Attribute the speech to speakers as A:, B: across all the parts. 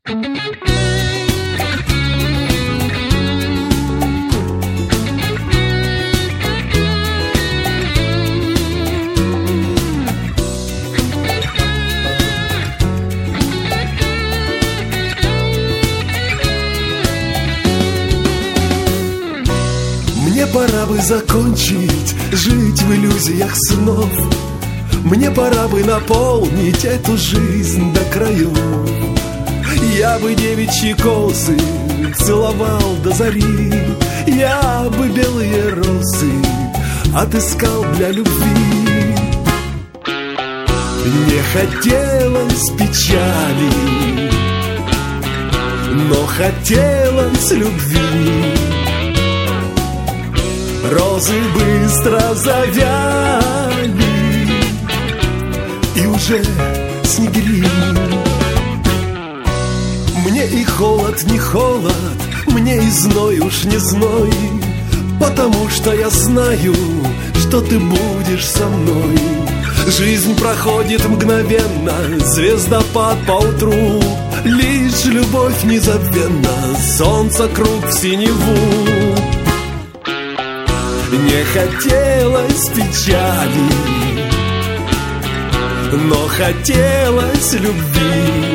A: Мне пора бы закончить жить в иллюзиях снов. Мне пора бы наполнить эту жизнь до краев. Я бы девичьи косы целовал до зари. Я бы белые розы отыскал для любви. Не хотелось печали, но хотелось любви. Розы быстро завяли, и уже снегири. Мне и холод не холод, мне и зной уж не зной, потому что я знаю, что ты будешь со мной. Жизнь проходит мгновенно, звездопад поутру, лишь любовь незабвенна, солнце круг в синеву. Не хотелось печали, но хотелось любви.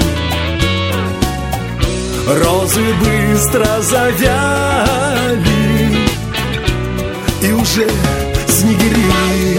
A: Розы быстро завяли, и уже снегири.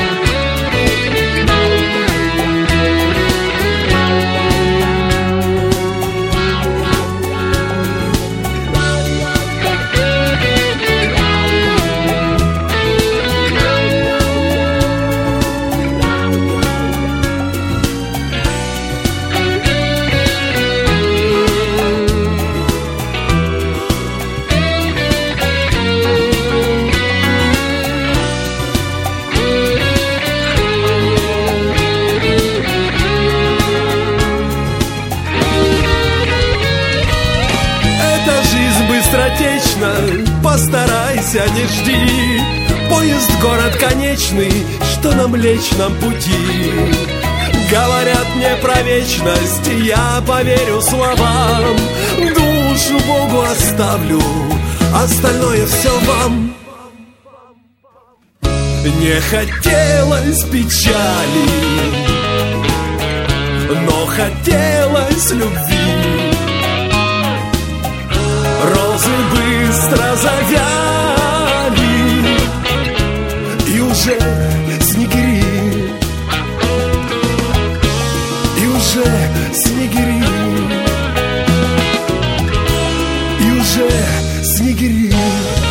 A: Быстротечно, постарайся, не жди. Поезд, город конечный, что на Млечном пути. Говорят мне про вечность, я поверю словам. Душу Богу оставлю, остальное все вам. Не хотелось печали, но хотелось любви. Розы быстро завяли, и уже снегири. И уже снегири. И уже снегири.